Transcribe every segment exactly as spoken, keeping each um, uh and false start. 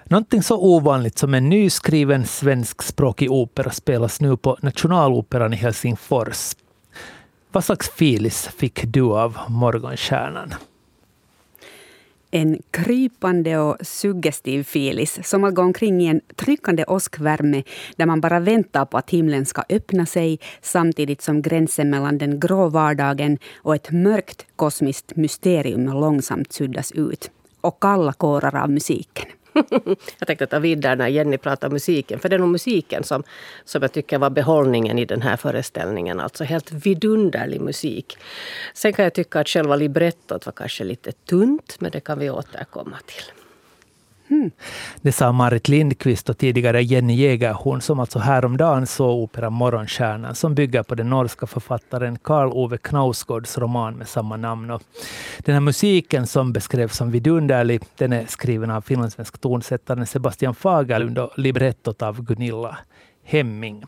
Någonting så ovanligt som en nyskriven svenskspråkig opera spelas nu på Nationaloperan i Helsingfors. Vad slags filis fick du av Morgonstjärnan? En krypande och suggestiv filis som att gå omkring i en tryckande åskvärme där man bara väntar på att himlen ska öppna sig samtidigt som gränsen mellan den grå vardagen och ett mörkt kosmiskt mysterium långsamt suddas ut. Och kalla kårar av musiken. Jag tänkte ta vidare när Jenny pratar musiken. För det är nog musiken som, som jag tycker var behållningen i den här föreställningen. Alltså helt vidunderlig musik. Sen kan jag tycka att själva librettot var kanske lite tunt. Men det kan vi återkomma till. Mm. Det sa Marit Lindqvist och tidigare Jenny Jägerhorn som alltså häromdagen såg operan Morgonstjärnan som bygger på den norska författaren Karl Ove Knausgårds roman med samma namn. Och den här musiken som beskrevs som vidunderlig, den är skriven av finlandssvensk tonsättaren Sebastian Fagerlund och librettot av Gunilla Hemming.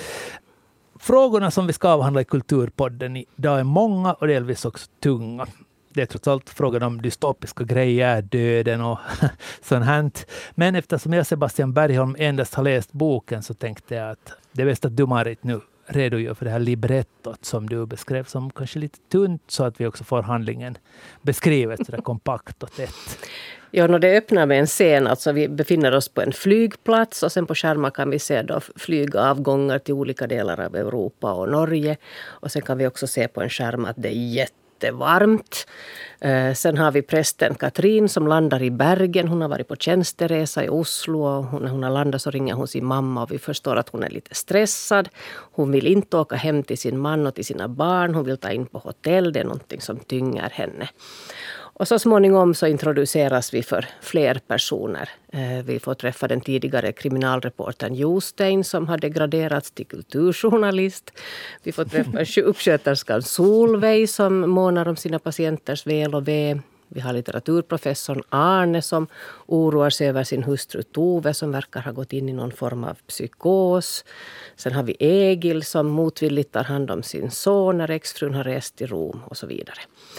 Frågorna som vi ska avhandla i Kulturpodden idag är många och delvis också tunga. Det är trots allt frågan om dystopiska grejer, döden och sånt här. Men eftersom jag, Sebastian Bergholm, endast har läst boken så tänkte jag att det är bäst att du, Marit, nu redogör för det här librettot som du beskrev som kanske lite tunt så att vi också får handlingen beskrivet så där kompakt och tätt. Ja, när det öppnar med en scen, alltså vi befinner oss på en flygplats och sen på skärmar kan vi se då flygavgångar till olika delar av Europa och Norge. Och sen kan vi också se på en skärm att det är jätte varmt. Eh, sen har vi prästen Katrin som landar i Bergen. Hon har varit på tjänsteresa i Oslo och hon, när hon har landat så ringer hon sin mamma och vi förstår att hon är lite stressad. Hon vill inte åka hem till sin man och till sina barn. Hon vill ta in på hotell. Det är någonting som tynger henne. Och så småningom så introduceras vi för fler personer. Vi får träffa den tidigare kriminalreportern Jostein som hade graderats till kulturjournalist. Vi får träffa uppsköterskan Solveig som månar om sina patienters väl och ve. Vi har litteraturprofessorn Arne som oroar sig över sin hustru Tove som verkar ha gått in i någon form av psykos. Sen har vi Egil som motvilligt tar hand om sin son när exfrun har rest till Rom och så vidare.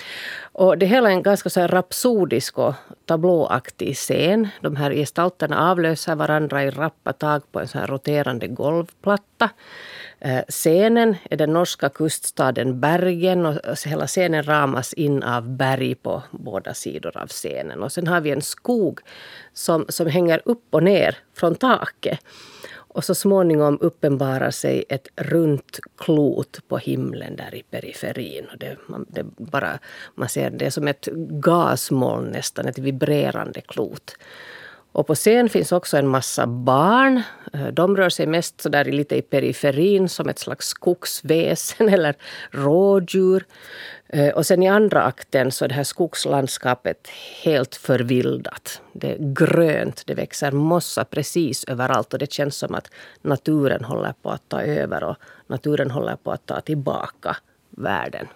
Och det hela är en ganska så här rapsodisk och tablåaktig scen. De här gestalterna avlöser varandra i rappa tag på en så här roterande golvplatta. Eh, scenen är den norska kuststaden Bergen och hela scenen ramas in av berg på båda sidor av scenen. Och sen har vi en skog som, som hänger upp och ner från taket. Och så småningom uppenbarar sig ett runt klot på himlen där i periferin. Och det, man, det bara, man ser det som ett gasmoln nästan, ett vibrerande klot. Och på scen finns också en massa barn. De rör sig mest så där lite i periferin som ett slags skogsväsen eller rådjur. Och sen i andra akten så är det här skogslandskapet helt förvildat. Det är grönt, det växer mossa precis överallt och det känns som att naturen håller på att ta över och naturen håller på att ta tillbaka världen.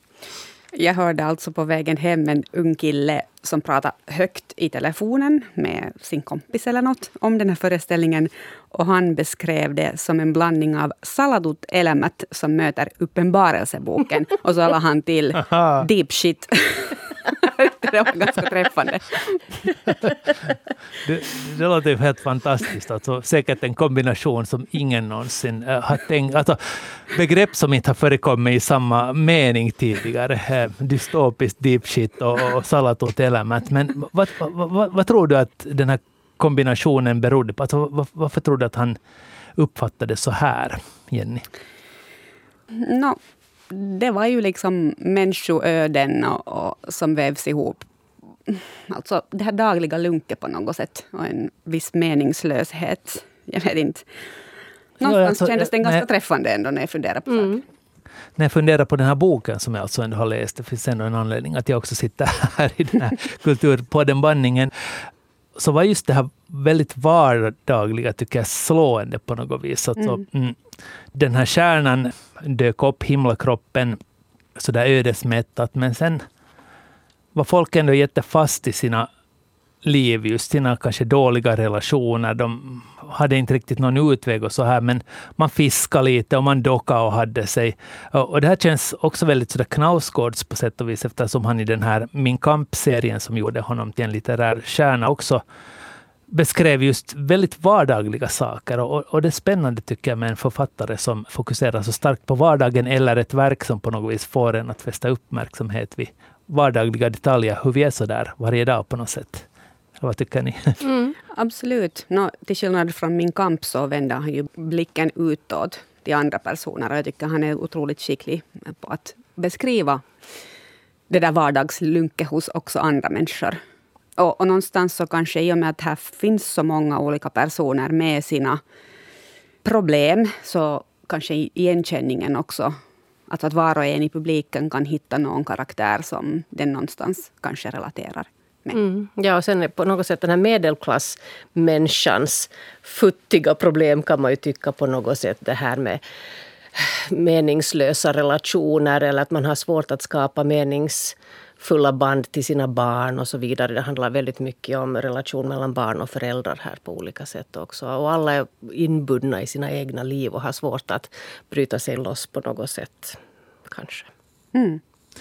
Jag hörde alltså på vägen hem en ung kille som pratade högt i telefonen med sin kompis eller något om den här föreställningen. Och han beskrev det som en blandning av Saladut Elämät som möter uppenbarelseboken. Och så la han till deep shit. Det var ganska träffande. det, det låter ju helt fantastiskt. Alltså, säkert en kombination som ingen någonsin äh, har tänkt. Alltså, begrepp som inte har förekommit i samma mening tidigare. Äh, dystopiskt, deep shit och, och Saladut Elämät. Men vad, vad, vad, vad tror du att den här kombinationen berodde på? Alltså, var, varför tror du att han uppfattade så här, Jenny? No. Det var ju liksom människoöden och, och, som vävs ihop. Alltså det här dagliga lunket på något sätt. Och en viss meningslöshet. Jag vet inte. Någonstans ja, alltså, kändes det ganska nej. träffande ändå när jag funderar på mm. saker. När jag funderar på den här boken som jag alltså ändå har läst. Det finns ändå en anledning att jag också sitter här i den här kulturpodden-bandningen. Så var just det här väldigt vardagliga tycker jag slående på något vis. Alltså, mm. Mm, den här kärnan dök upp himlakroppen så där ödesmättat. Men sen var folk ändå jättefast i sina liv, just sina kanske dåliga relationer. De hade inte riktigt någon utväg och så här, men man fiskade lite och man dockade och hade sig. Och det här känns också väldigt sådär Knausgårds på sätt och vis, eftersom han i den här Min kamp-serien som gjorde honom till en litterär kärna också beskrev just väldigt vardagliga saker. Och, och det är spännande tycker jag med en författare som fokuserar så starkt på vardagen eller ett verk som på något vis får en att fästa uppmärksamhet vid vardagliga detaljer. Hur vi är så där varje dag på något sätt. Vad tycker ni? Mm, absolut. No, till skillnad från Min kamp så vänder han ju blicken utåt till andra personer. Och jag tycker han är otroligt skicklig på att beskriva det där vardagslunke hos också andra människor. Och, och någonstans så kanske i och med att här finns så många olika personer med sina problem så kanske igenkänningen också. Att, att var och en i publiken kan hitta någon karaktär som den någonstans kanske relaterar med. Mm. Ja, och sen på något sätt den här medelklassmänniskans futtiga problem kan man ju tycka på något sätt det här med meningslösa relationer eller att man har svårt att skapa meningsfulla band till sina barn och så vidare. Det handlar väldigt mycket om relation mellan barn och föräldrar här på olika sätt också. Och alla är inbundna i sina egna liv och har svårt att bryta sig loss på något sätt, kanske. Mm.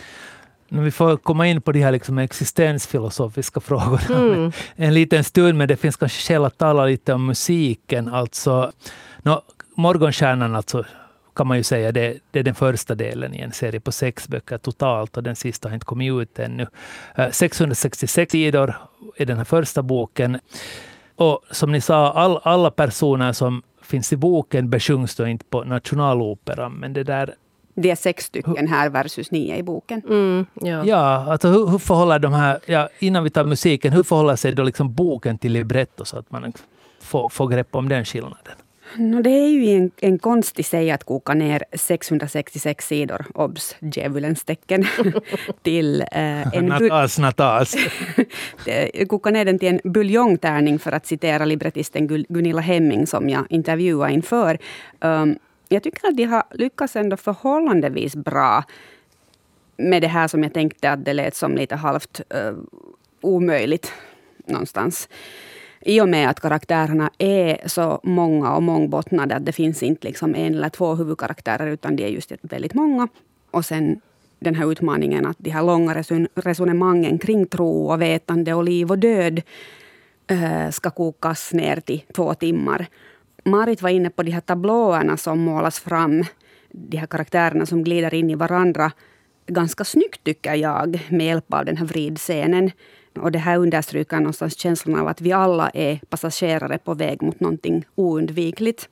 Vi får komma in på de här liksom existensfilosofiska frågorna Mm. en liten stund, men det finns kanske skäl att tala lite om musiken. Alltså, no, Morgonstjärnan alltså, kan man ju säga, det, det är den första delen i en serie på sex böcker totalt och den sista har inte kommit ut ännu. sexhundrasextiosex sidor är den här första boken. Och som ni sa, all, alla personer som finns i boken besjungs då inte på Nationaloperan, men det där... Det är sex stycken här versus nio i boken. Mm, ja. Ja, alltså hur, hur förhåller de här, ja, innan vi tar musiken, hur förhåller sig då liksom boken till libretto så att man får, får grepp om den skillnaden? No, det är ju en, en konstig säg att koka ner sexhundrasextiosex sidor, obs, djävulens tecken, till eh, en... natas, natas. koka ner den till en buljongtärning för att citera librettisten Gunilla Hemming som jag intervjuade inför. Um, jag tycker att de har lyckats ändå förhållandevis bra med det här som jag tänkte att det lät som lite halvt uh, omöjligt någonstans. I och med att karaktärerna är så många och mångbottnade att det finns inte liksom en eller två huvudkaraktärer utan det är just väldigt många. Och sen den här utmaningen att de här långa reson- resonemangen kring tro och vetande och liv och död uh, ska kokas ner till två timmar. Marit var inne på de här tablåerna som målas fram. De här karaktärerna som glider in i varandra. Ganska snyggt tycker jag med hjälp av den här vridscenen. Och det här understryker någonstans känslan av att vi alla är passagerare på väg mot någonting oundvikligt.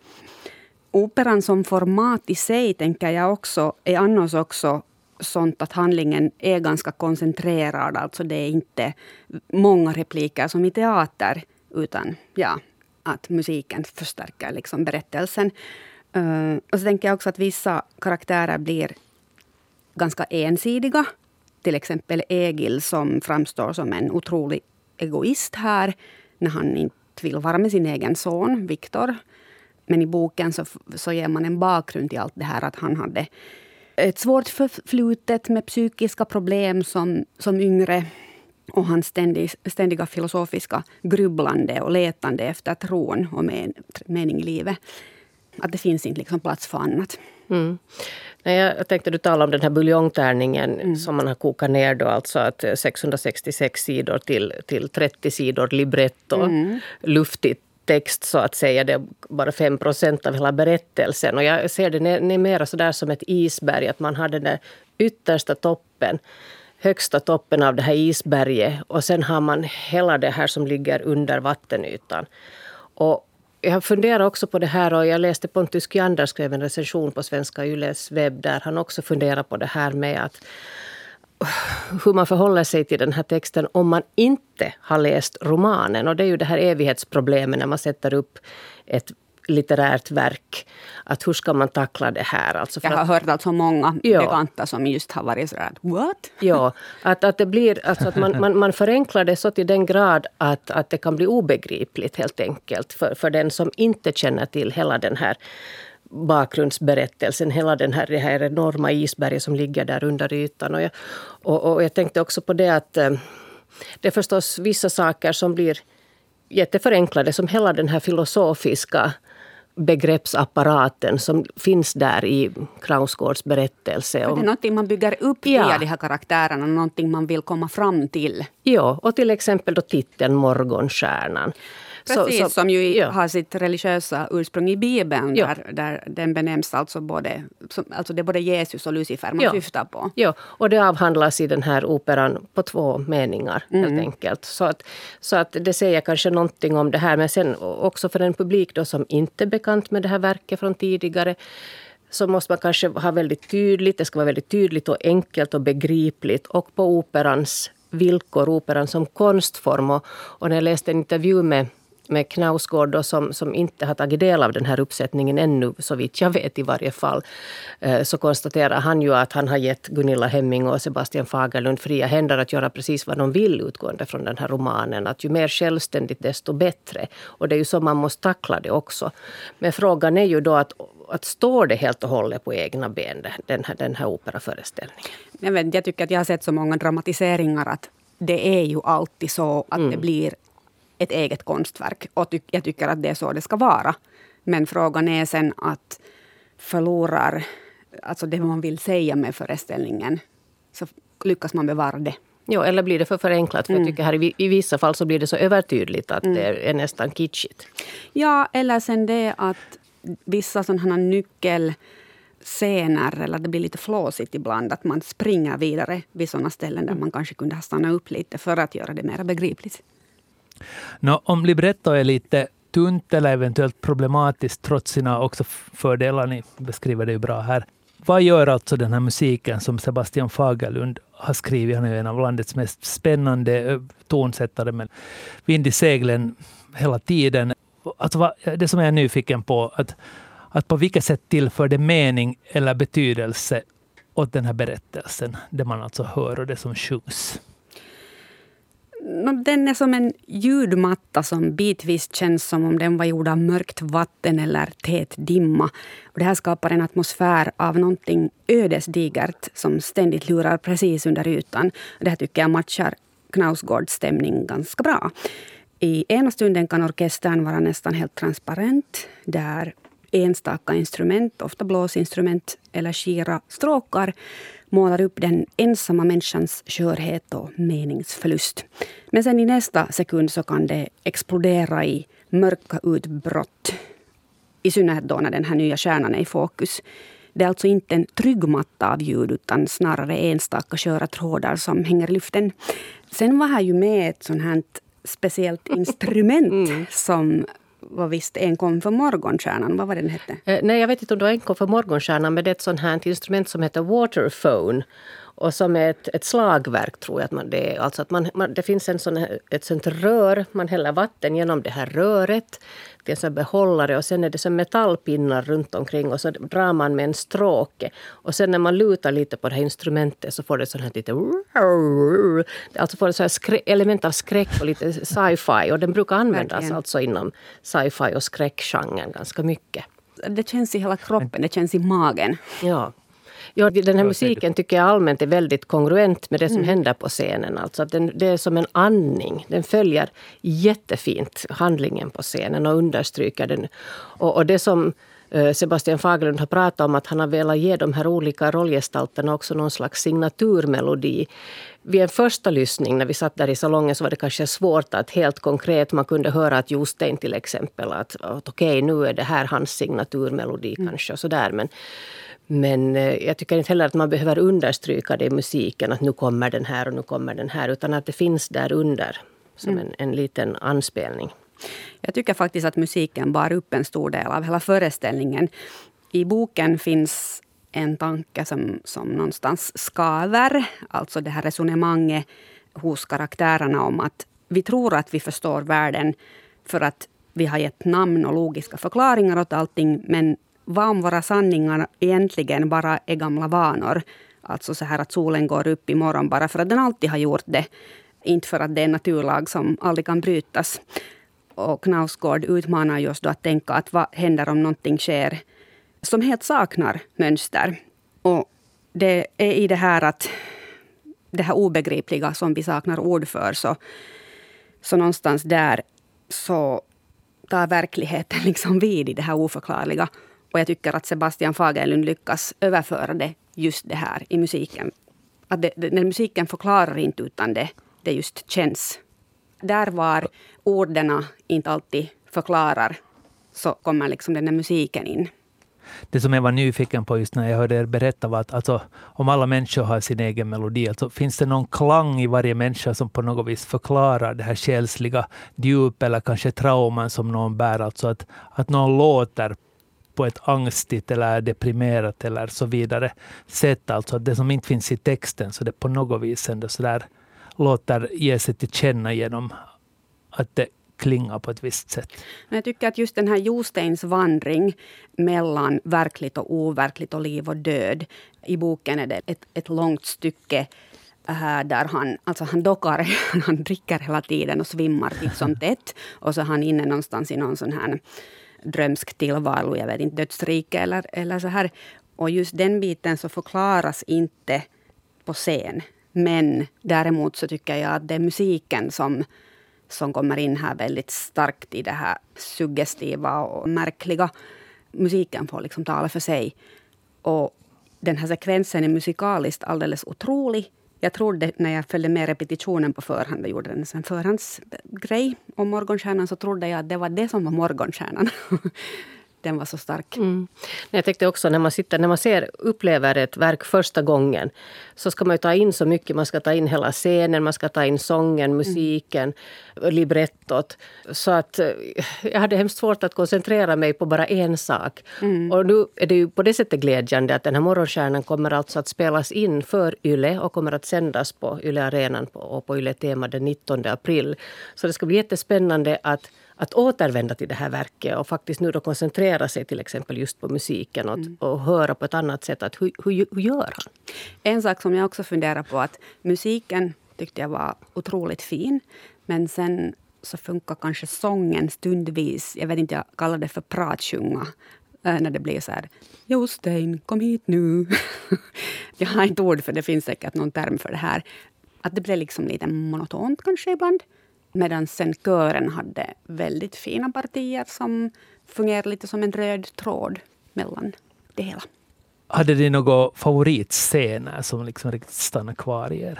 Operan som format i sig tänker jag också är annars också sånt att handlingen är ganska koncentrerad. Alltså det är inte många repliker som i teater utan ja... att musiken förstärker liksom berättelsen. Uh, och så tänker jag också att vissa karaktärer blir ganska ensidiga. Till exempel Egil som framstår som en otrolig egoist här. När han inte vill vara med sin egen son, Viktor. Men i boken så, så ger man en bakgrund till allt det här. Att han hade ett svårt förflutet med psykiska problem som, som yngre. Och hans ständig, ständiga filosofiska grubblande och letande efter tron och men, mening i livet. Att det finns inte liksom plats för annat. Mm. Nej, jag tänkte du tala om den här buljongtärningen mm. som man har kokat ner då, alltså att sexhundrasextiosex sidor till, till trettio sidor libretto, mm. luftig text så att säga, det är bara fem procent av hela berättelsen. Och jag ser det mer så där som ett isberg, att man har den där yttersta toppen, högsta toppen av det här isberget och sen har man hela det här som ligger under vattenytan. Och jag funderar också på det här och jag läste Pontus Kjander skrev en recension på Svenska Yles webb där han också funderar på det här med att hur man förhåller sig till den här texten om man inte har läst romanen. Och det är ju det här evighetsproblemet när man sätter upp ett litterärt verk. Att hur ska man tackla det här? Alltså för jag har att, hört alltså många ja. bekanta som just har varit sådär, what? Ja, att, att det blir, alltså att man, man, man förenklar det så till den grad att, att det kan bli obegripligt helt enkelt. För, för den som inte känner till hela den här bakgrundsberättelsen, hela den här, det här enorma isberget som ligger där under ytan. Och jag, och, och jag tänkte också på det att eh, det är förstås vissa saker som blir jätteförenklade, som hela den här filosofiska begreppsapparaten som finns där i Knausgårds berättelse. För det är någonting man bygger upp ja. via de här karaktärerna, någonting man vill komma fram till. Ja, och till exempel då titeln Morgonstjärnan. Precis, så, så, som ju ja. har sitt religiösa ursprung i Bibeln, Ja. där, där den benämns alltså både, som, alltså det är både Jesus och Lucifer man Ja. syftar på. Ja, och det avhandlas i den här operan på två meningar helt Mm. enkelt. Så att, så att det säger kanske någonting om det här. Men sen också för en publik då som inte är bekant med det här verket från tidigare, så måste man kanske ha väldigt tydligt, det ska vara väldigt tydligt och enkelt och begripligt. Och på operans villkor, operan som konstform. Och, och när jag läste en intervju med med Knausgård då, som, som inte har tagit del av den här uppsättningen ännu, så vitt jag vet i varje fall, eh, så konstaterar han ju att han har gett Gunilla Hemming och Sebastian Fagerlund fria händer att göra precis vad de vill utgående från den här romanen. Att ju mer självständigt desto bättre. Och det är ju så man måste tackla det också. Men frågan är ju då att, att står det helt och hållet på egna ben, den här, den här operaföreställningen? Jag, vet, jag tycker att jag har sett så många dramatiseringar att det är ju alltid så att mm. det blir ett eget konstverk. Och ty- jag tycker att det är så det ska vara. Men frågan är sen att förlorar alltså det man vill säga med föreställningen, så lyckas man bevara det. Ja, eller blir det för förenklat? För mm. jag tycker här i, i vissa fall så blir det så övertydligt att mm. det är nästan kitschigt. Ja, eller sen det att vissa sådana nyckelscener, eller det blir lite flåsigt ibland, att man springer vidare vid sådana ställen där man kanske kunde ha stannat upp lite för att göra det mer begripligt. Nå, om libretto är lite tunt eller eventuellt problematiskt trots sina också fördelar, ni beskriver det ju bra här. Vad gör alltså den här musiken som Sebastian Fagerlund har skrivit? Han är en av landets mest spännande tonsättare med vind i seglen hela tiden. Alltså vad, det som jag är nyfiken på, att, att på vilket sätt tillför det mening eller betydelse åt den här berättelsen, det man alltså hör och det som sjungs? Den är som en ljudmatta som bitvis känns som om den var gjord av mörkt vatten eller tät dimma. Och det här skapar en atmosfär av någonting ödesdigert som ständigt lurar precis under ytan. Det här tycker jag matchar Knausgårds stämning ganska bra. I ena stunden kan orkestern vara nästan helt transparent, där enstaka instrument, ofta blåsinstrument eller skira stråkar, målar upp den ensamma människans skörhet och meningsförlust. Men sen i nästa sekund så kan det explodera i mörka utbrott. I synnerhet då när den här nya stjärnan är i fokus. Det är alltså inte en trygg matta av ljud utan snarare enstaka sköra trådar som hänger i luften. Sen var här ju med ett sånt här speciellt instrument mm. som var visst enkom för morgonstjärnan. Vad var den hette? Eh, nej, jag vet inte om det var enkom för morgonstjärnan, men det är ett sånt här instrument som heter waterphone. Och som är ett, ett slagverk, tror jag att man det är. Alltså att man, man, det finns en sån här, ett sånt rör, man häller vatten genom det här röret. Det är en sån behållare och sen är det som metallpinnar runt omkring och så drar man med en stråke. Och sen när man lutar lite på det här instrumentet så får det sån här lite... Alltså får det så här skrä- element av skräck och lite sci-fi. Och den brukar användas Verkligen. alltså inom sci-fi och skräckgenren ganska mycket. Det känns i hela kroppen, det känns i magen. Ja. Ja, den här musiken tycker jag allmänt är väldigt kongruent med det som mm. händer på scenen. Alltså att den, det är som en andning. Den följer jättefint handlingen på scenen och understryker den. Och, och det som eh, Sebastian Fagerlund har pratat om, att han har velat ge de här olika rollgestalterna också någon slags signaturmelodi. Vid en första lyssning när vi satt där i salongen så var det kanske svårt att helt konkret man kunde höra att Jostein till exempel att, att okej, okay, nu är det här hans signaturmelodi mm. kanske och sådär, men Men jag tycker inte heller att man behöver understryka det i musiken, att nu kommer den här och nu kommer den här, utan att det finns där under som mm. en, en liten anspelning. Jag tycker faktiskt att musiken bar upp en stor del av hela föreställningen. I boken finns en tanke som, som någonstans skaver, alltså det här resonemanget hos karaktärerna om att vi tror att vi förstår världen för att vi har gett namn och logiska förklaringar åt allting, men vad om våra sanningar egentligen bara är gamla vanor? Alltså så här att solen går upp imorgon bara för att den alltid har gjort det. Inte för att det är en naturlag som aldrig kan brytas. Och Knausgård utmanar just då att tänka att vad händer om någonting sker som helt saknar mönster. Och det är i det här att det här obegripliga som vi saknar ord för, så, så någonstans där så tar verkligheten liksom vid i det här oförklarliga. Och jag tycker att Sebastian Fagerlund lyckas överföra det just det här i musiken. Att det, det, när musiken förklarar inte utan det, det just känns där var orden inte alltid förklarar, så kommer liksom den här musiken in. Det som jag var nyfiken på just när jag hörde er berätta var att alltså, om alla människor har sin egen melodi, alltså, finns det någon klang i varje människa som på något vis förklarar det här själsliga djup eller kanske trauman som någon bär? Alltså att, att någon låter på ett angstigt eller deprimerat eller så vidare sätt. Alltså att det som inte finns i texten, så det på något vis ändå så där låter ge sig till känna genom att det klingar på ett visst sätt. Men jag tycker att just den här Josteins vandring mellan verkligt och overkligt och liv och död. I boken är det ett, ett långt stycke äh, där han, alltså han dockar, han dricker hela tiden och svimmar titt som tätt. Och så är han inne någonstans i någon sån här drömsk tillvaro, jag vet inte, dödsrike eller, eller så här. Och just den biten så förklaras inte på scen. Men däremot så tycker jag att det är musiken som som kommer in här väldigt starkt i det här suggestiva och märkliga. Musiken får liksom tala för sig. Och den här sekvensen är musikaliskt alldeles otrolig. Jag trodde när jag följde med repetitionen på förhand och gjorde en sån förhandsgrej om Morgonstjärnan, så trodde jag att det var det som var Morgonstjärnan. Den var så stark. Mm. Jag tänkte också när man sitter, när man ser, upplever ett verk första gången, så ska man ju ta in så mycket. Man ska ta in hela scenen, man ska ta in sången, musiken, mm. librettot. Så att jag hade hemskt svårt att koncentrera mig på bara en sak. Mm. Och nu är det ju på det sättet glädjande att den här Morgonstjärnan kommer alltså att spelas in för Yle och kommer att sändas på Yle Arenan och på Yle Tema den nittonde april. Så det ska bli jättespännande att Att återvända till det här verket och faktiskt nu då koncentrera sig till exempel just på musiken och, mm. och höra på ett annat sätt. Att hur, hur, hur gör han? En sak som jag också funderar på, att musiken tyckte jag var otroligt fin. Men sen så funkar kanske sången stundvis. Jag vet inte, jag kallar det för pratsjunga. När det blir så här, Jostein, kom hit nu. Jag har inte ord för det, finns säkert någon term för det här. Att det blev liksom lite monotont kanske ibland. Medan sen kören hade väldigt fina partier som fungerar lite som en röd tråd mellan det hela. Hade ni några favoritscener som liksom riktigt stannar kvar i er?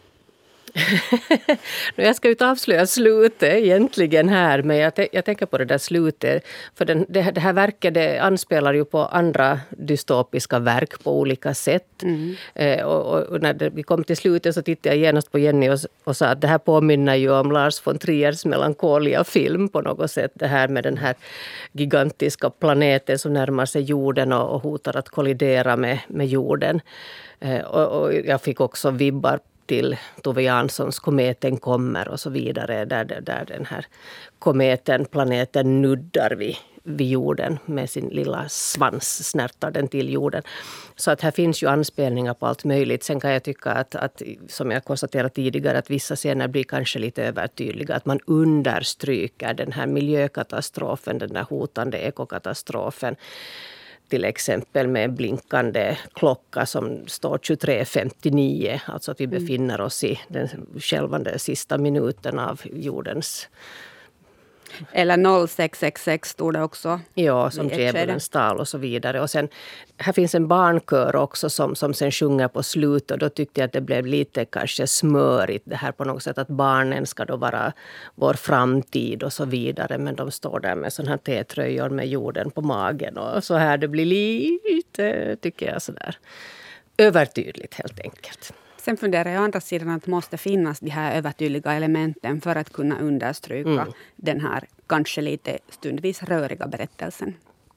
Jag ska inte avslöja slutet egentligen här, men jag, jag tänker på det där slutet. För den, det, det här verket det anspelar ju på andra dystopiska verk på olika sätt. Mm. Eh, och, och när det, vi kom till slutet så tittade jag genast på Jenny och, och sa att det här påminner ju om Lars von Triers melankolia film på något sätt. Det här med den här gigantiska planeten som närmar sig jorden och, och hotar att kollidera med, med jorden. Eh, och, och jag fick också vibbar till Tove Janssons Kometen kommer och så vidare, där, där, där den här kometen, planeten nuddar vid, vid jorden med sin lilla svans, snärtar den till jorden. Så att här finns ju anspelningar på allt möjligt. Sen kan jag tycka att, att som jag konstaterade tidigare, att vissa scener blir kanske lite övertydliga. Att man understryker den här miljökatastrofen, den här hotande ekokatastrofen. Till exempel med en blinkande klocka som står tjugotre femtionio. Alltså att vi befinner oss i den självande sista minuten av jordens... Eller noll sex sex sex stod det också. Ja, som djävulen stal och så vidare. Och sen, här finns en barnkör också som, som sen sjunger på slutet. Och då tyckte jag att det blev lite kanske smörigt det här på något sätt. Att barnen ska då vara vår framtid och så vidare. Men de står där med sådana här T-tröjor med jorden på magen. Och så här, det blir lite, tycker jag, sådär övertydligt helt enkelt. Sen funderar jag å andra sidan att det måste finnas de här övertydliga elementen för att kunna understryka mm. den här kanske lite stundvis röriga berättelsen.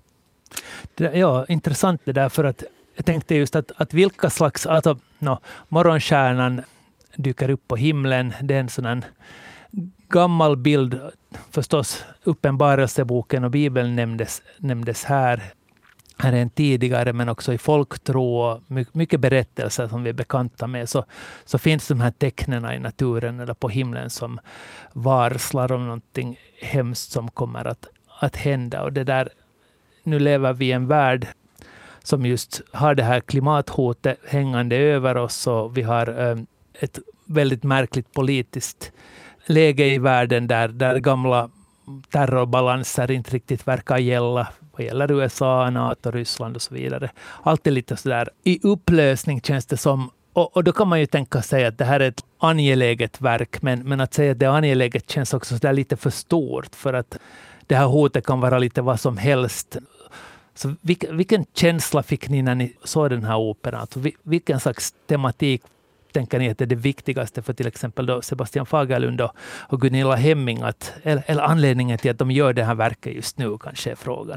Det, ja, intressant det där, för att jag tänkte just att, att vilka slags, alltså no, Morgonstjärnan dyker upp på himlen, det är en sån här gammal bild, förstås Uppenbarelseboken och Bibeln nämndes, nämndes här. Här är en tidigare, men också i folktro och mycket berättelser som vi är bekanta med, så, så finns de här tecknen i naturen eller på himlen som varslar om någonting hemskt som kommer att, att hända. Och det där, nu lever vi i en värld som just har det här klimathotet hängande över oss, och vi har um, ett väldigt märkligt politiskt läge i världen där, där gamla terrorbalanser inte riktigt verkar gälla. Vad gäller U S A, NATO, Ryssland och så vidare. Allt är lite sådär i upplösning, känns det som. Och, och då kan man ju tänka sig att det här är ett angeläget verk, men, men att säga att det är angeläget känns också så där lite för stort, för att det här hotet kan vara lite vad som helst. Så vilken, vilken känsla fick ni när ni såg den här operan? Alltså, vilken slags tematik tänker ni att det är det viktigaste för till exempel då Sebastian Fagerlund och, och Gunilla Hemming? Att, eller, eller anledningen till att de gör det här verket just nu kanske är frågan.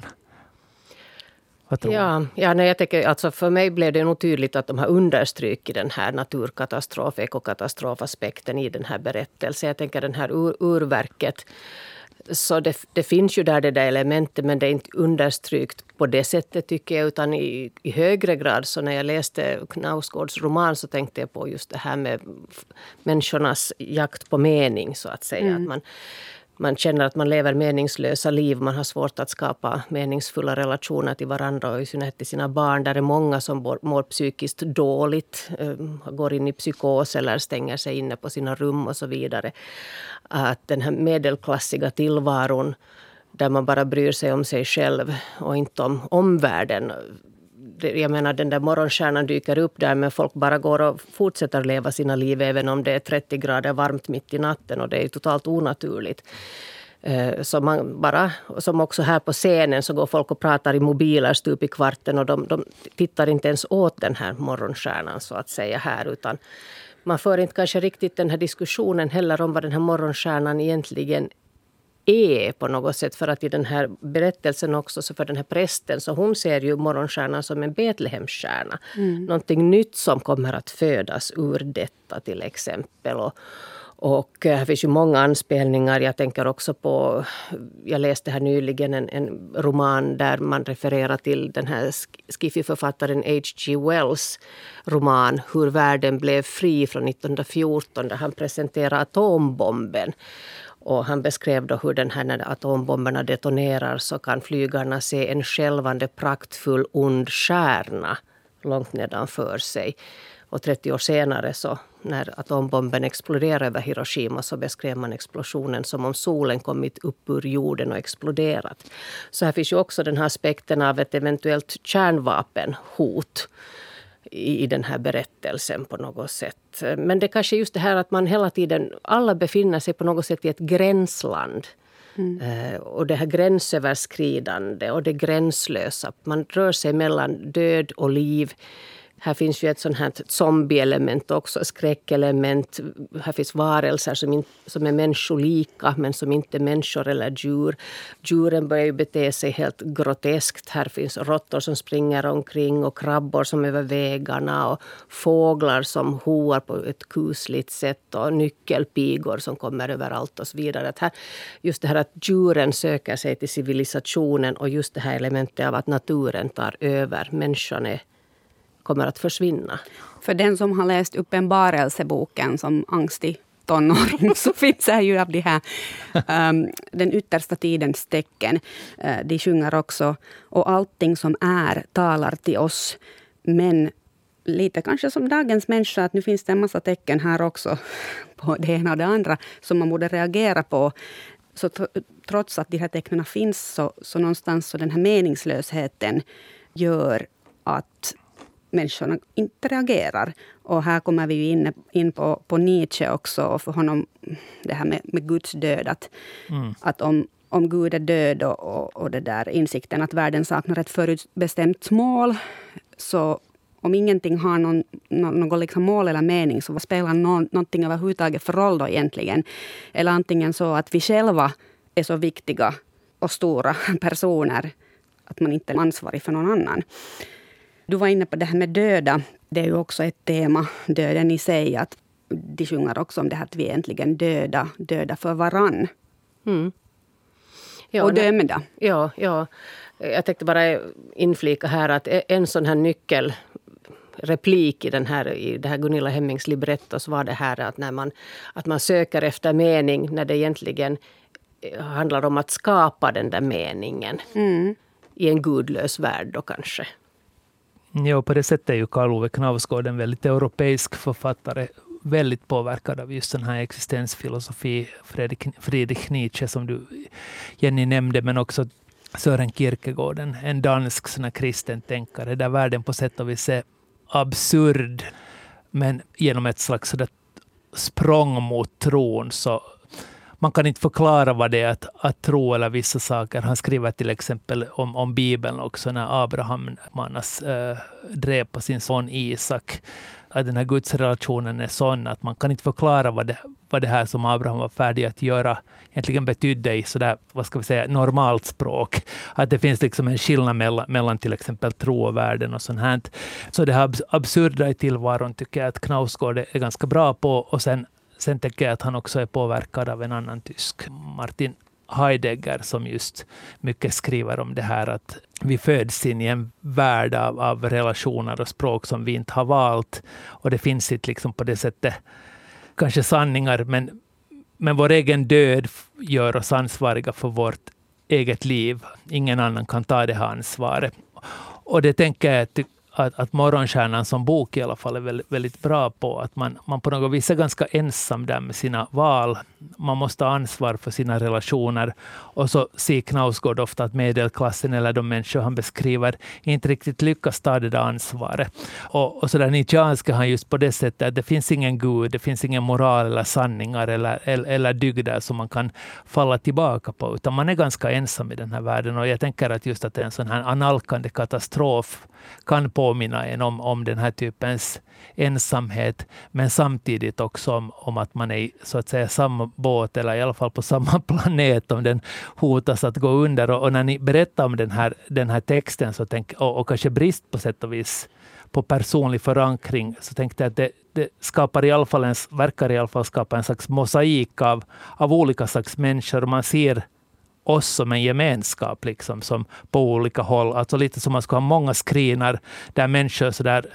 Ja, ja nej, jag tänker, alltså för mig blev det nog tydligt att de har understrukit den här naturkatastrof, ekokatastrofaspekten i den här berättelsen. Jag tänker den här ur, urverket, så det, det finns ju där det där elementet, men det är inte understrykt på det sättet tycker jag, utan i, i högre grad. Så när jag läste Knausgårds roman så tänkte jag på just det här med människornas jakt på mening, så att säga. Mm. Att man, man känner att man lever meningslösa liv, man har svårt att skapa meningsfulla relationer till varandra och i synnerhet till sina barn. Där är många som mår, mår psykiskt dåligt, går in i psykos eller stänger sig inne på sina rum och så vidare. Att den här medelklassiga tillvaron där man bara bryr sig om sig själv och inte om omvärlden. Jag menar, den där morgonstjärnan dyker upp där, men folk bara går och fortsätter leva sina liv även om det är trettio grader varmt mitt i natten, och det är totalt onaturligt. Så man bara, som också här på scenen så går folk och pratar i mobiler stup i kvarten, och de, de tittar inte ens åt den här morgonstjärnan så att säga här, utan man för inte kanske riktigt den här diskussionen heller om vad den här morgonstjärnan egentligen är på något sätt, för att i den här berättelsen också, så för den här prästen, så hon ser ju morgonstjärnan som en Betlehemsstjärna. Mm. Någonting nytt som kommer att födas ur detta till exempel. Och, och här finns ju många anspelningar. Jag tänker också på, jag läste här nyligen en, en roman där man refererar till den här skiffy-författaren H G Wells roman Hur världen blev fri från nittonhundrafjorton, där han presenterar atombomben. Och han beskrev då hur den här, när atombomberna detonerar så kan flygarna se en skälvande praktfull ond stjärna långt nedanför sig. Och trettio år senare, så när atombomben exploderade över Hiroshima, så beskrev man explosionen som om solen kommit upp ur jorden och exploderat. Så här finns ju också den här aspekten av ett eventuellt kärnvapenhot i den här berättelsen på något sätt. Men det kanske är just det här att man hela tiden, alla befinner sig på något sätt i ett gränsland. Mm. Och det här gränsöverskridande och det gränslösa. Man rör sig mellan död och liv. Här finns ju ett sånt här zombie-element också, skräckelement. Här finns varelser som, in, som är människolika men som inte är människor eller djur. Djuren börjar ju bete sig helt groteskt. Här finns råttor som springer omkring och krabbor som är över vägarna och fåglar som hoar på ett kusligt sätt och nyckelpigor som kommer överallt och så vidare. Att här, just det här att djuren söker sig till civilisationen och just det här elementet av att naturen tar över. Människan är kommer att försvinna. För den som har läst Uppenbarelseboken som angstig tonåring, så finns det ju av de här um, den yttersta tidens tecken. Uh, de sjunger också, och allting som är talar till oss, men lite kanske som dagens människa, att nu finns det en massa tecken här också på det ena och det andra som man borde reagera på. Så trots att de här tecknen finns, så, så någonstans så den här meningslösheten gör att människorna inte reagerar. Och här kommer vi ju in, in på, på Nietzsche också, och för honom det här med, med Guds död. Att, mm. att om, om Gud är död och, och, och det där insikten att världen saknar ett förutbestämt mål, så om ingenting har någon, någon, någon liksom mål eller mening, så vad spelar någon, någonting överhuvudtaget för roll då egentligen? Eller antingen så att vi själva är så viktiga och stora personer att man inte är ansvarig för någon annan. Du var inne på det här med döda. Det är ju också ett tema, döden i sig. Att de sjunger också om det här att vi är äntligen döda, döda för varann. Mm. Ja, och dömda. Ja, ja, jag tänkte bara inflika här att en sån här nyckelreplik i, den här, i det här Gunilla Hemmings librettos var det här att, när man, att man söker efter mening när det egentligen handlar om att skapa den där meningen mm. i en gudlös värld då kanske. Ja, på det sättet är ju Karl Ove Knausgård en väldigt europeisk författare, väldigt påverkad av just den här existensfilosofi, Friedrich, Friedrich Nietzsche som du, Jenny, nämnde, men också Søren Kierkegaard, en, en dansk sån här kristen tänkare, där världen på sätt och vis är absurd. men genom ett slags sådär språng mot tron så man kan inte förklara vad det är att, att tro eller vissa saker. Han skriver till exempel om, om Bibeln också när Abraham manas äh, drev på sin son Isak. Att den här gudsrelationen är sån att man kan inte förklara vad det, vad det här som Abraham var färdig att göra egentligen betydde i sådär, vad ska vi säga, normalt språk. Att det finns liksom en skillnad mellan, mellan till exempel tro och världen och sånt här. Så det här absurda i tillvaron tycker jag att Knausgård är ganska bra på, och sen Sen tänker jag att han också är påverkad av en annan tysk, Martin Heidegger, som just mycket skriver om det här att vi föds in i en värld av, av relationer och språk som vi inte har valt. Och det finns inte liksom på det sättet kanske sanningar, men, men vår egen död gör oss ansvariga för vårt eget liv. Ingen annan kan ta det här ansvaret. Och det tänker jag att Att, att Morgonstjärnan som bok i alla fall är väldigt, väldigt bra på. Att man, man på något vis är ganska ensam där med sina val. Man måste ha ansvar för sina relationer. Och så ser Knausgård ofta att medelklassen eller de människor han beskriver inte riktigt lyckas ta det där ansvaret. Och, och så där Nietzscheanska han just på det sättet att det finns ingen gud, det finns ingen moral eller sanningar eller, eller, eller dygder som man kan falla tillbaka på. Utan man är ganska ensam i den här världen. Och jag tänker att just att en sån här analkande katastrof kan påminna en om, om den här typens ensamhet, men samtidigt också om, om att man är i så att säga samma båt eller i alla fall på samma planet om den hotas att gå under. Och, och när ni berättar om den här, den här texten så tänk, och, och kanske brist på sätt och vis på personlig förankring, så tänkte jag att det, det skapar i alla fall en, verkar i alla fall skapa en slags mosaik av, av olika slags människor. Man ser oss som en gemenskap liksom, som på olika håll. Alltså lite som man ska ha många skrinar där människor så där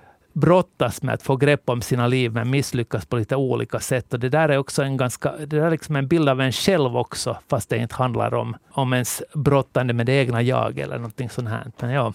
brottas med att få grepp om sina liv men misslyckas på lite olika sätt. Och det där är också en ganska, det där är liksom en bild av en själv också, fast det inte handlar om, om ens brottande med det egna jag eller någonting sånt här. Men ja.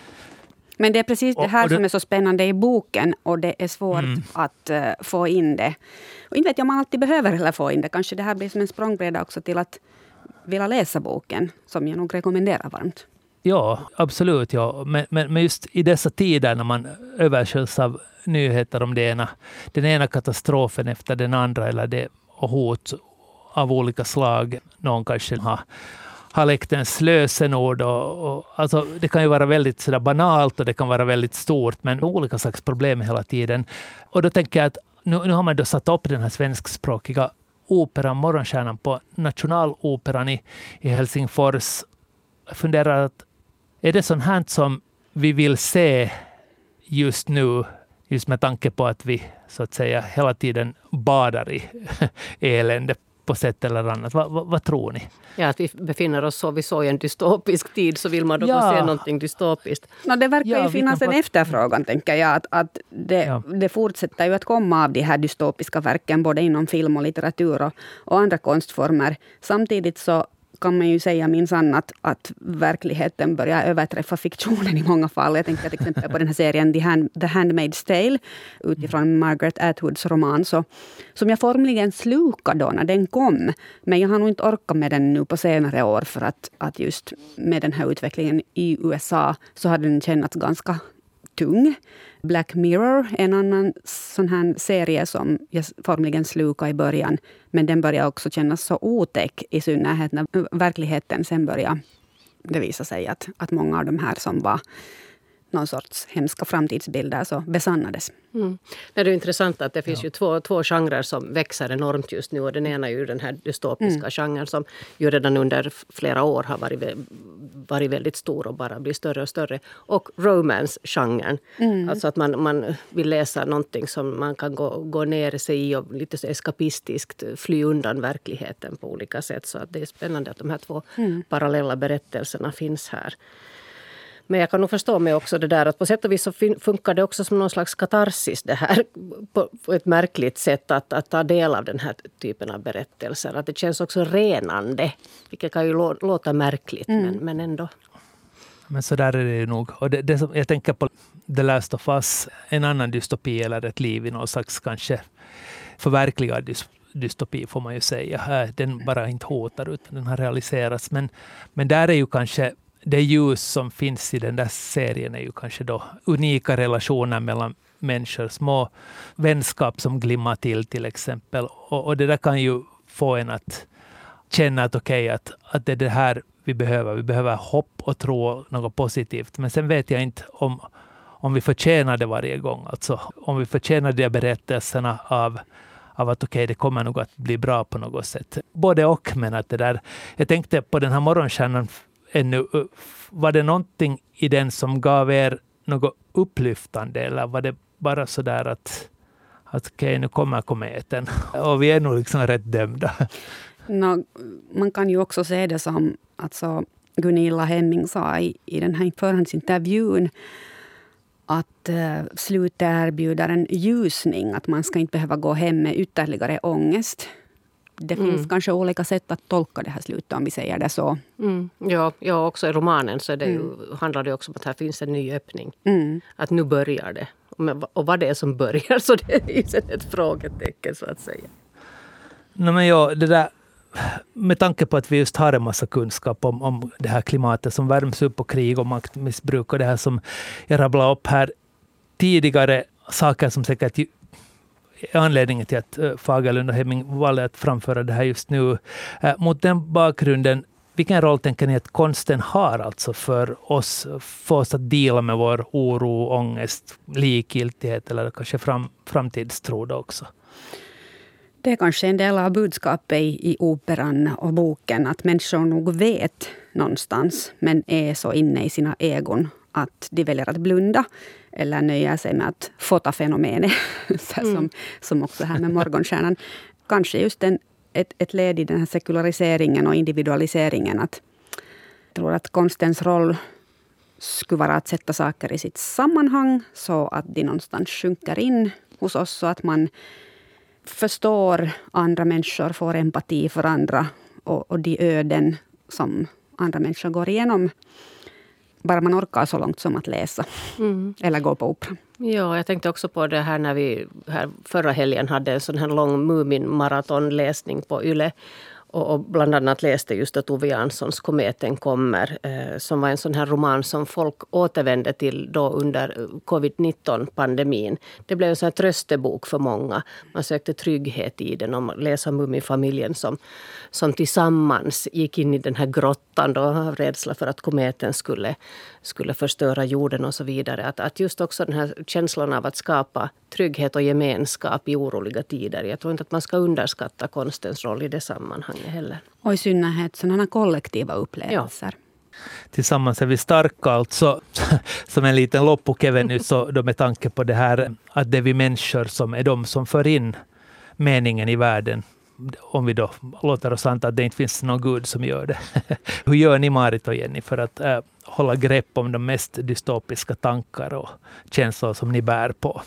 Men det är precis det här och, och det, som är så spännande i boken, och det är svårt mm. att uh, få in det. Och inte vet jag om man alltid behöver eller få in det. Kanske det här blir som en språngbräda också till att vilja läsa boken, som jag nog rekommenderar varmt. Ja, absolut. Ja. Men, men, men just i dessa tider när man översköljs av nyheter om det ena, den ena katastrofen efter den andra eller det, och hot av olika slag. Någon kanske har, har läckt en slösenord. Och, och, alltså, det kan ju vara väldigt sådär banalt och det kan vara väldigt stort, men olika slags problem hela tiden. Och då tänker jag att nu, nu har man då satt upp den här svenskspråkiga operan Morgonstjärnan på Nationaloperan i, i Helsingfors. Jag funderar att är det sånt här som vi vill se just nu, just med tanke på att vi så att säga hela tiden badar i elände på sätt eller annat. Va, va, vad tror ni? Ja, att vi befinner oss så, vi så i en dystopisk tid, så vill man då ja. se någonting dystopiskt. No, det verkar ja, ju finnas en efterfrågan, tänker jag. Att, att det, ja. det fortsätter ju att komma av de här dystopiska verken, både inom film och litteratur och, och andra konstformer. Samtidigt så kan man ju säga minsann att, att verkligheten börjar överträffa fiktionen i många fall. Jag tänker till exempel på den här serien The, Hand, The Handmaid's Tale utifrån Margaret Atwoods roman, så, som jag formligen slukade då när den kom. Men jag har nog inte orkat med den nu på senare år, för att, att just med den här utvecklingen i U S A så hade den kännats ganska tung. Black Mirror, en annan sån här serie som jag formligen slukade i början, men den börjar också kännas så otäck, i synnerhet när verkligheten sen börjar det visar sig att, att många av de här som var någon sorts hemska framtidsbilder så besannades. Mm. Det är ju intressant att det finns ja. ju två, två genrer som växer enormt just nu, och den ena är ju den här dystopiska mm. genren som ju redan under flera år har varit, varit väldigt stor och bara blir större och större, och romance-genren. Mm. Alltså att man, man vill läsa någonting som man kan gå, gå ner sig i och lite så eskapistiskt fly undan verkligheten på olika sätt, så att det är spännande att de här två mm. parallella berättelserna finns här. Men jag kan nog förstå mig också det där att på sätt och vis så funkar det också som någon slags katarsis det här på, på ett märkligt sätt att, att ta del av den här typen av berättelser. Att det känns också renande, vilket kan ju lå, låta märkligt mm. men, men ändå. Men så där är det ju nog. Och det, det som, jag tänker på The Last of Us, en annan dystopi eller ett liv i någon slags kanske förverkligad dystopi. dystopi får man ju säga. Den bara inte hotar utan den har realiserats. Men, men där är ju kanske det ljus som finns i den där serien är ju kanske då unika relationer mellan människor, små vänskap som glimmar till till exempel. Och, och det där kan ju få en att känna att okej, okay, att, att det är det här vi behöver. Vi behöver hopp och tro något positivt. Men sen vet jag inte om, om vi förtjänar det varje gång. Alltså om vi förtjänar de berättelserna av, av att okej, okay, det kommer nog att bli bra på något sätt. Både och, men att det där... Jag tänkte på den här morgonstjärnan ännu. Var det någonting i den som gav er något upplyftande, eller var det bara så där att, att okej, okay, nu kommer kometen och vi är nog liksom rätt dömda? No, man kan ju också se det som alltså Gunilla Hemming sa i, i den här förhandsintervjun, att uh, slutet erbjuder en ljusning, att man ska inte behöva gå hem med ytterligare ångest. Det mm. finns kanske olika sätt att tolka det här slutet, om vi säger det så. Mm. Ja, ja, också i romanen så är det ju, mm. handlar det också om att här finns en ny öppning. Mm. Att nu börjar det. Och vad det är som börjar, så det är ju ett frågetecken så att säga. No, men ja, det där, med tanke på att vi just har en massa kunskap om, om det här klimatet som värms upp och krig och maktmissbruk och det här som jag rabblade upp här tidigare, saker som säkert är anledningen till att Fagerlund och Hemming valde att framföra det här just nu. Mot den bakgrunden, vilken roll tänker ni att konsten har alltså för oss, för oss att dela med vår oro, ångest, likgiltighet eller kanske fram, framtidstro också? Det är kanske en del av budskapet i, i operan och boken, att människor nog vet någonstans, men är så inne i sina egon att de väljer att blunda eller nöja sig med att fota fenomenet, så mm. som, som också här med morgonstjärnan. Kanske just en, ett, ett led i den här sekulariseringen och individualiseringen. Att, jag tror att konstens roll skulle vara att sätta saker i sitt sammanhang så att de någonstans sjunker in hos oss, så att man förstår andra människor, får empati för andra och, och de öden som andra människor går igenom. Bara man orkar så långt som att läsa mm. eller gå på opera. Ja, jag tänkte också på det här när vi här förra helgen hade en sån här lång Mumin-maratonläsning på Yle. Och, och bland annat läste just att Ove Janssons Kometen kommer, eh, som var en sån här roman som folk återvände till då under covid nitton-pandemin. Det blev en sån här tröstebok för många. Man sökte trygghet i den och läsa om Mumin-familjen som, som tillsammans gick in i den här grottan då, av rädsla för att kometen skulle, skulle förstöra jorden och så vidare. Att, att just också den här känslan av att skapa trygghet och gemenskap i oroliga tider. Jag tror inte att man ska underskatta konstens roll i det sammanhanget heller. Och i synnerhet sådana kollektiva upplevelser. Ja. Tillsammans är vi starka, alltså som en liten loppok även nu, så då med tanke på det här att det är vi människor som är de som för in meningen i världen. Om vi då låter oss anta att det inte finns någon gud som gör det. Hur gör ni, Marit och Jenny, för att äh, hålla grepp om de mest dystopiska tankar och känslor som ni bär på?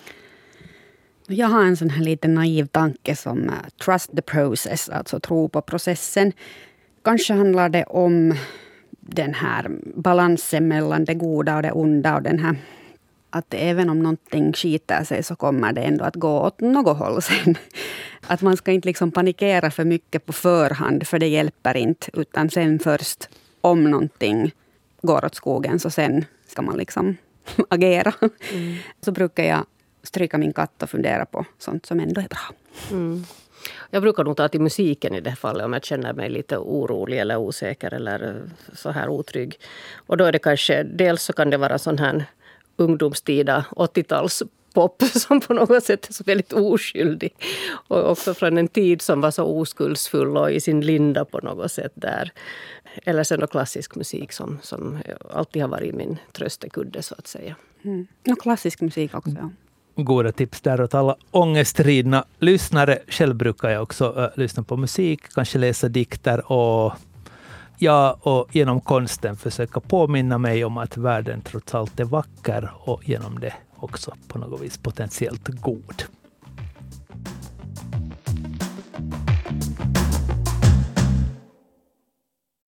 Jag har en sån här liten naiv tanke som uh, trust the process, alltså tro på processen. Kanske handlar det om den här balansen mellan det goda och det onda och den här att även om någonting skiter sig så kommer det ändå att gå åt något håll sen. Att man ska inte liksom panikera för mycket på förhand, för det hjälper inte, utan sen först om någonting går åt skogen så sen ska man liksom agera. Mm. Så brukar jag stryka min katt och fundera på sånt som ändå är bra. Mm. Jag brukar nog ta till musiken i det här fallet om jag känner mig lite orolig eller osäker eller så här otrygg. Och då är det kanske, dels så kan det vara sån här ungdomstida åttiotalspop som på något sätt är så väldigt oskyldig. Och också från en tid som var så oskuldsfull och i sin linda på något sätt där. Eller sen då klassisk musik som, som alltid har varit min tröstekudde så att säga. Mm. Och klassisk musik också, ja. Goda tips där åt alla ångestridna lyssnare. Själv brukar jag också uh, lyssna på musik, kanske läsa dikter och ja, och genom konsten försöka påminna mig om att världen trots allt är vacker och genom det också på något vis potentiellt god.